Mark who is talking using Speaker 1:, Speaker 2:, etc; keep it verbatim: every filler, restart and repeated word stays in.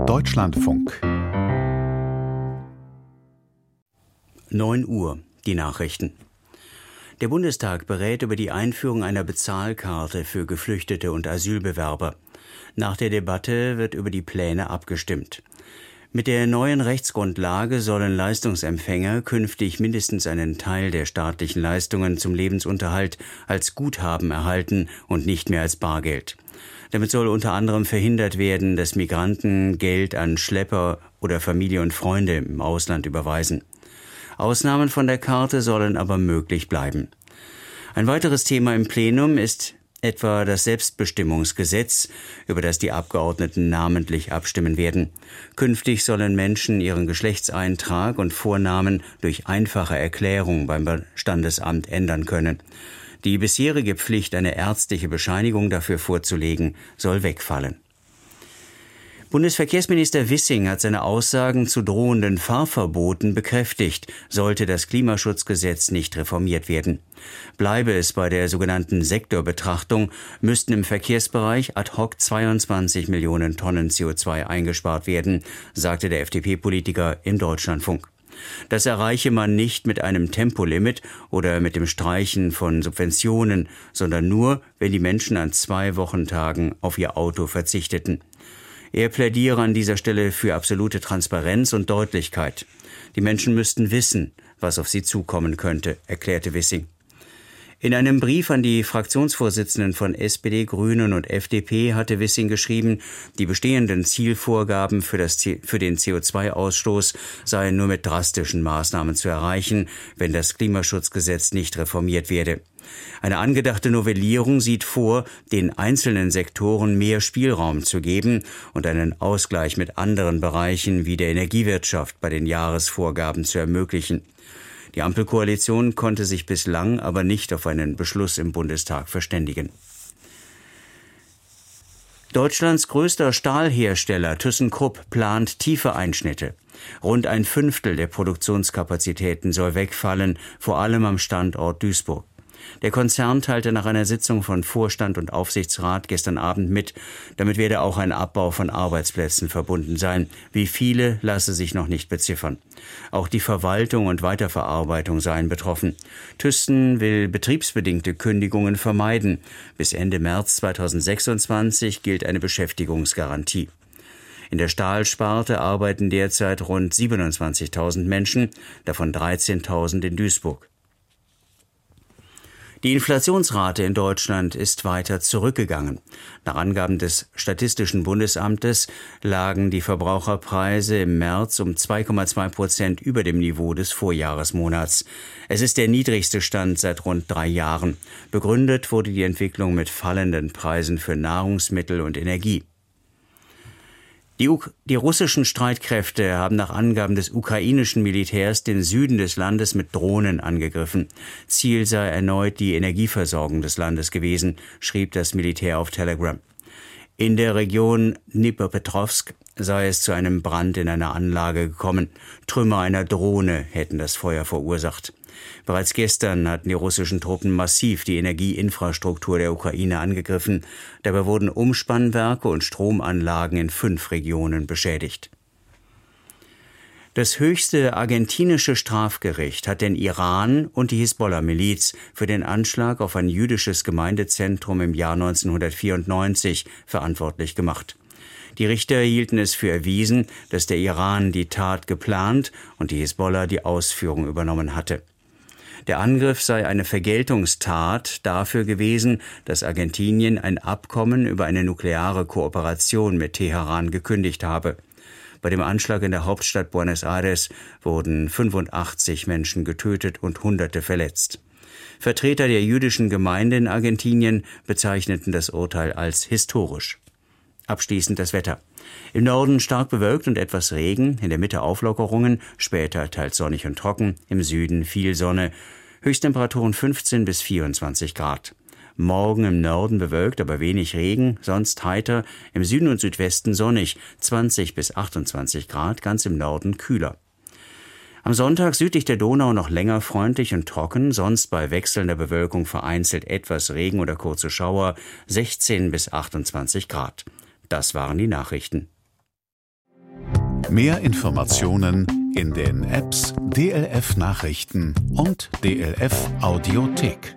Speaker 1: Deutschlandfunk.
Speaker 2: neun Uhr, die Nachrichten. Der Bundestag berät über die Einführung einer Bezahlkarte für Geflüchtete und Asylbewerber. Nach der Debatte wird über die Pläne abgestimmt. Mit der neuen Rechtsgrundlage sollen Leistungsempfänger künftig mindestens einen Teil der staatlichen Leistungen zum Lebensunterhalt als Guthaben erhalten und nicht mehr als Bargeld. Damit soll unter anderem verhindert werden, dass Migranten Geld an Schlepper oder Familie und Freunde im Ausland überweisen. Ausnahmen von der Karte sollen aber möglich bleiben. Ein weiteres Thema im Plenum ist etwa das Selbstbestimmungsgesetz, über das die Abgeordneten namentlich abstimmen werden. Künftig sollen Menschen ihren Geschlechtseintrag und Vornamen durch einfache Erklärung beim Standesamt ändern können. Die bisherige Pflicht, eine ärztliche Bescheinigung dafür vorzulegen, soll wegfallen. Bundesverkehrsminister Wissing hat seine Aussagen zu drohenden Fahrverboten bekräftigt, sollte das Klimaschutzgesetz nicht reformiert werden. Bleibe es bei der sogenannten Sektorbetrachtung, müssten im Verkehrsbereich ad hoc zweiundzwanzig Millionen Tonnen C O zwei eingespart werden, sagte der F D P-Politiker im Deutschlandfunk. Das erreiche man nicht mit einem Tempolimit oder mit dem Streichen von Subventionen, sondern nur, wenn die Menschen an zwei Wochentagen auf ihr Auto verzichteten. Er plädiere an dieser Stelle für absolute Transparenz und Deutlichkeit. Die Menschen müssten wissen, was auf sie zukommen könnte, erklärte Wissing. In einem Brief an die Fraktionsvorsitzenden von S P D, Grünen und F D P hatte Wissing geschrieben, die bestehenden Zielvorgaben für, das, für den C O zwei Ausstoß seien nur mit drastischen Maßnahmen zu erreichen, wenn das Klimaschutzgesetz nicht reformiert werde. Eine angedachte Novellierung sieht vor, den einzelnen Sektoren mehr Spielraum zu geben und einen Ausgleich mit anderen Bereichen wie der Energiewirtschaft bei den Jahresvorgaben zu ermöglichen. Die Ampelkoalition konnte sich bislang aber nicht auf einen Beschluss im Bundestag verständigen. Deutschlands größter Stahlhersteller ThyssenKrupp plant tiefe Einschnitte. Rund ein Fünftel der Produktionskapazitäten soll wegfallen, vor allem am Standort Duisburg. Der Konzern teilte nach einer Sitzung von Vorstand und Aufsichtsrat gestern Abend mit, damit werde auch ein Abbau von Arbeitsplätzen verbunden sein. Wie viele, lasse sich noch nicht beziffern. Auch die Verwaltung und Weiterverarbeitung seien betroffen. Thyssen will betriebsbedingte Kündigungen vermeiden. Bis Ende März zweitausendsechsundzwanzig gilt eine Beschäftigungsgarantie. In der Stahlsparte arbeiten derzeit rund siebenundzwanzigtausend Menschen, davon dreizehntausend in Duisburg. Die Inflationsrate in Deutschland ist weiter zurückgegangen. Nach Angaben des Statistischen Bundesamtes lagen die Verbraucherpreise im März um zwei Komma zwei Prozent über dem Niveau des Vorjahresmonats. Es ist der niedrigste Stand seit rund drei Jahren. Begründet wurde die Entwicklung mit fallenden Preisen für Nahrungsmittel und Energie. Die, U- die russischen Streitkräfte haben nach Angaben des ukrainischen Militärs den Süden des Landes mit Drohnen angegriffen. Ziel sei erneut die Energieversorgung des Landes gewesen, schrieb das Militär auf Telegram. In der Region Dnipropetrovsk sei es zu einem Brand in einer Anlage gekommen. Trümmer einer Drohne hätten das Feuer verursacht. Bereits gestern hatten die russischen Truppen massiv die Energieinfrastruktur der Ukraine angegriffen. Dabei wurden Umspannwerke und Stromanlagen in fünf Regionen beschädigt. Das höchste argentinische Strafgericht hat den Iran und die Hisbollah-Miliz für den Anschlag auf ein jüdisches Gemeindezentrum im Jahr neunzehnhundertvierundneunzig verantwortlich gemacht. Die Richter hielten es für erwiesen, dass der Iran die Tat geplant und die Hisbollah die Ausführung übernommen hatte. Der Angriff sei eine Vergeltungstat dafür gewesen, dass Argentinien ein Abkommen über eine nukleare Kooperation mit Teheran gekündigt habe. Bei dem Anschlag in der Hauptstadt Buenos Aires wurden fünfundachtzig Menschen getötet und Hunderte verletzt. Vertreter der jüdischen Gemeinde in Argentinien bezeichneten das Urteil als historisch. Abschließend das Wetter. Im Norden stark bewölkt und etwas Regen, in der Mitte Auflockerungen, später teils sonnig und trocken, im Süden viel Sonne, Höchsttemperaturen fünfzehn bis vierundzwanzig Grad. Morgen im Norden bewölkt, aber wenig Regen, sonst heiter, im Süden und Südwesten sonnig, zwanzig bis achtundzwanzig Grad, ganz im Norden kühler. Am Sonntag südlich der Donau noch länger freundlich und trocken, sonst bei wechselnder Bewölkung vereinzelt etwas Regen oder kurze Schauer, sechzehn bis achtundzwanzig Grad. Das waren die Nachrichten.
Speaker 1: Mehr Informationen in den Apps D L F Nachrichten und D L F Audiothek.